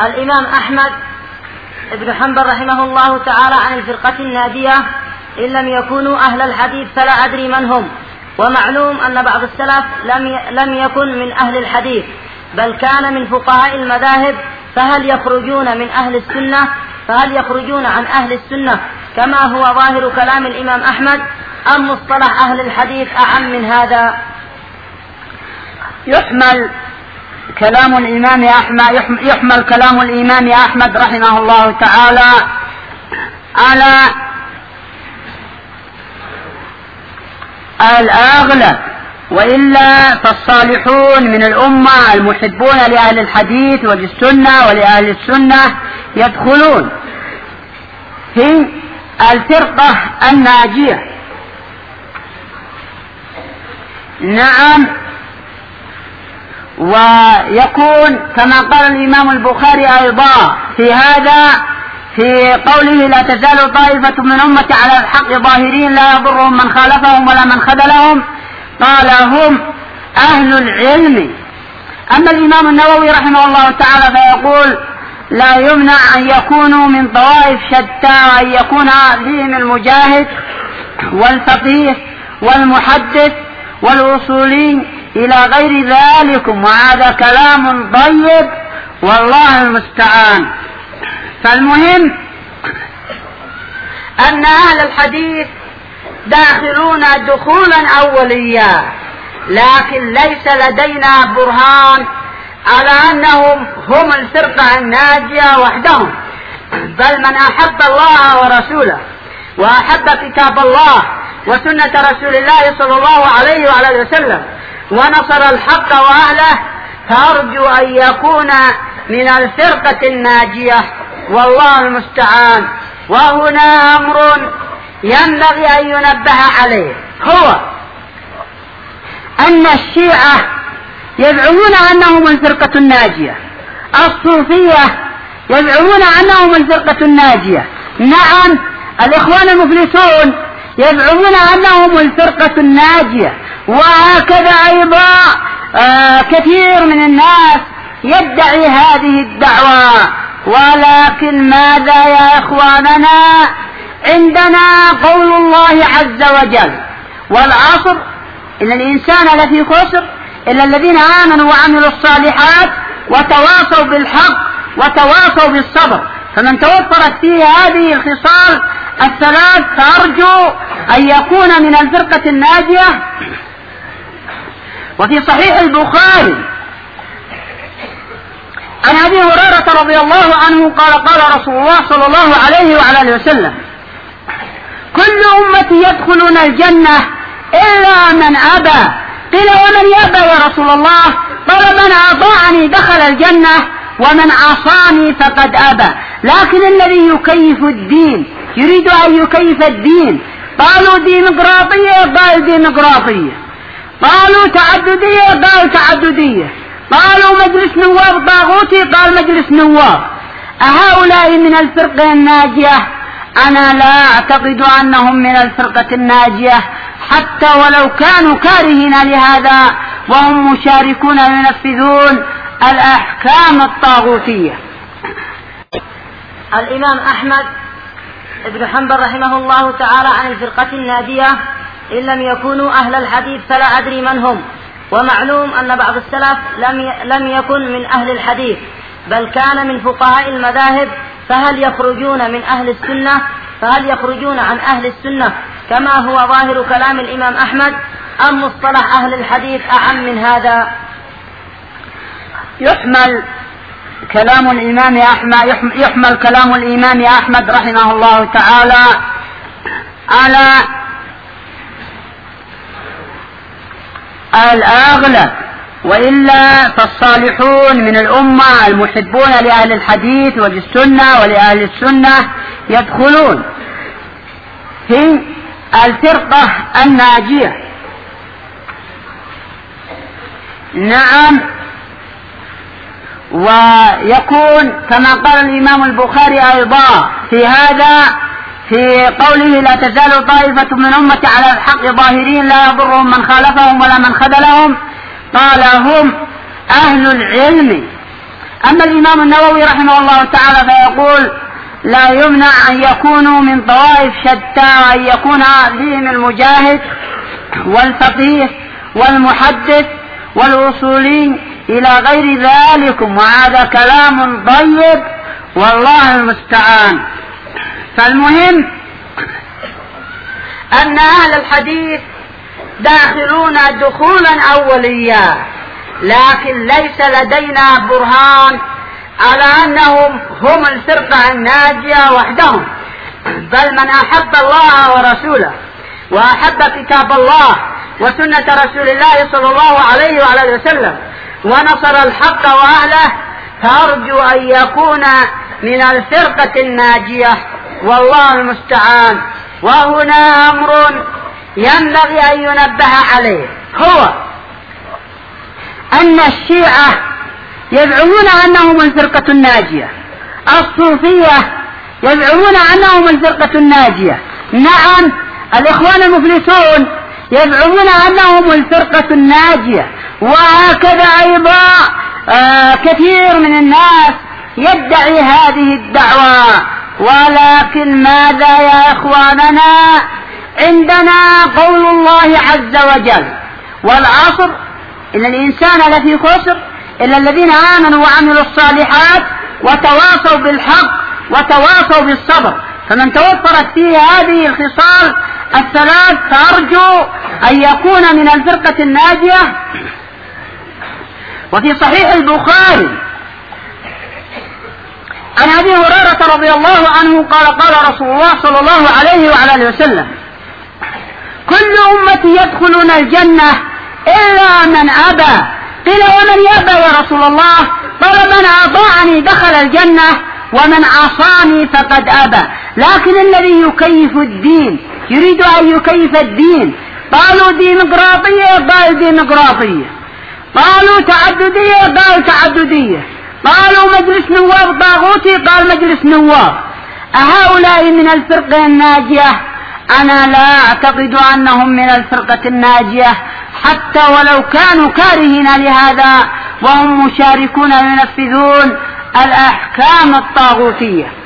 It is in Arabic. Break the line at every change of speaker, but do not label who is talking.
الإمام أحمد بن حنبل رحمه الله تعالى عن الفرقة الناجية إن لم يكونوا أهل الحديث فلا أدري من هم. ومعلوم أن بعض السلف لم يكن من أهل الحديث بل كان من فقهاء المذاهب، فهل يخرجون عن أهل السنة كما هو ظاهر كلام الإمام أحمد، أم مصطلح أهل الحديث أعم من هذا؟
يحمل كلام الإمام أحمد رحمه الله تعالى على الأغلب، وإلا فالصالحون من الأمة المحبون لأهل الحديث وللسنة ولأهل السنة يدخلون في الفرقة الناجية. نعم، ويكون كما قال الإمام البخاري أيضا في هذا في قوله: لا تزال طائفة من أمتي على الحق ظاهرين لا يضرهم من خالفهم ولا من خذلهم، قال هم أهل العلم. أما الإمام النووي رحمه الله تعالى فيقول: لا يمنع أن يكونوا من طوائف شتى، وأن يكون فيهم المجاهد والفقيه والمحدث والأصولي إلى غير ذلك، وهذا كلام طيب والله المستعان. فالمهم أن أهل الحديث داخلون دخولا أوليا، لكن ليس لدينا برهان على أنهم هم الفرقة الناجية وحدهم، بل من أحب الله ورسوله وأحب كتاب الله وسنة رسول الله صلى الله عليه وعلى وسلم ونصر الحق وأهله، فأرجو أن يكون من الفرقة الناجية والله المستعان. وهنا أمر ينبغي أن ينبه عليه، هو أن الشيعة يزعمون أنهم الفرقة الناجية، الصوفية يزعمون أنهم الفرقة الناجية، نعم الإخوان المفلسون يزعمون أنهم الفرقة الناجية، وهكذا أيضا كثير من الناس يدعي هذه الدعوة. ولكن ماذا يا إخواننا؟ عندنا قول الله عز وجل: والعصر إن الإنسان لفي خسر إلا الذين آمنوا وعملوا الصالحات وتواصوا بالحق وتواصوا بالصبر. فمن توفرت فيه هذه الخصال الثلاث فأرجو أن يكون من الفرقة الناجية. وفي صحيح البخاري عن أبي هريرة رضي الله عنه قال: قال رسول الله صلى الله عليه وعلى وسلم: كل أمتي يدخلون الجنة إلا من أبى. قيل: ومن يأبى يا رسول الله؟ قال: من أطاعني دخل الجنة ومن عصاني فقد أبى. لكن الذي يكيف الدين يريد أن يكيف الدين. قالوا ديمقراطية، قال ديمقراطية. قالوا تعددية، قال تعددية. قالوا مجلس نواب طاغوتي، قال مجلس نواب. أهؤلاء من الفرقة الناجية؟ أنا لا أعتقد أنهم من الفرقة الناجية، حتى ولو كانوا كارهين لهذا وهم مشاركون ينفذون الأحكام الطاغوتية.
الإمام أحمد بن حنبل رحمه الله تعالى عن الفرقة الناجية إن لم يكونوا أهل الحديث فلا أدري من هم. ومعلوم أن بعض السلف لم يكن من أهل الحديث بل كان من فقهاء المذاهب، فهل يخرجون عن أهل السنة كما هو ظاهر كلام الإمام أحمد، أم مصطلح أهل الحديث أعم من هذا؟
يحمل كلام الإمام أحمد رحمه الله تعالى على الأغلب، وإلا فالصالحون من الأمة المحبون لأهل الحديث وللسنة ولأهل السنة يدخلون في الفرقة الناجية. نعم، ويكون كما قال الإمام البخاري أيضا في هذا في قوله: لا تزال طائفة من أمتي على الحق ظاهرين لا يضرهم من خالفهم ولا من خذلهم، قال هم أهل العلم. أما الإمام النووي رحمه الله تعالى فيقول لا يمنع أن يكونوا من طوائف شتى وأن يكون فيهم المجاهد والفقيه والمحدث والأصولي إلى غير ذلك، وهذا كلام طيب والله المستعان. فالمهم أن أهل الحديث داخلون دخولا أوليا، لكن ليس لدينا برهان على أنهم هم الفرقة الناجية وحدهم، بل من أحب الله ورسوله وأحب كتاب الله وسنة رسول الله صلى الله عليه وعلى وسلم ونصر الحق وأهله فأرجو أن يكون من الفرقة الناجية والله المستعان. وهنا أمر ينبغي أن ينبه عليه، هو أن الشيعة يزعمون أنهم الفرقة الناجية، الصوفية يزعمون أنهم الفرقة الناجية، نعم الإخوان المفلسون يزعمون أنهم الفرقة الناجية، وهكذا أيضا كثير من الناس يدعي هذه الدعوة. ولكن ماذا يا إخواننا؟ عندنا قول الله عز وجل والعصر إن الإنسان لفي خسر إلا الذين آمنوا وعملوا الصالحات وتواصوا بالحق وتواصوا بالصبر. فمن توفرت فيه هذه الخصال الثلاث فأرجو أن يكون من الفرقة الناجية. وفي صحيح البخاري عن أبي هريرة رضي الله عنه قال قال رسول الله صلى الله عليه وعلى وسلم كل أمتي يدخلون الجنة إلا من أبى. قيل ومن يأبى يا رسول الله؟ قال من أطاعني دخل الجنة ومن عصاني فقد أبى. لكن الذي يكيف الدين يريد أن يكيف الدين، قالوا ديمقراطية قال ديمقراطية، قالوا تعددية قال تعددية، قالوا مجلس نواب طاغوتي قال مجلس نواب. أهؤلاء من الفرقة الناجية؟ أنا لا أعتقد أنهم من الفرقة الناجية حتى ولو كانوا كارهين لهذا وهم مشاركون ينفذون الأحكام الطاغوتية.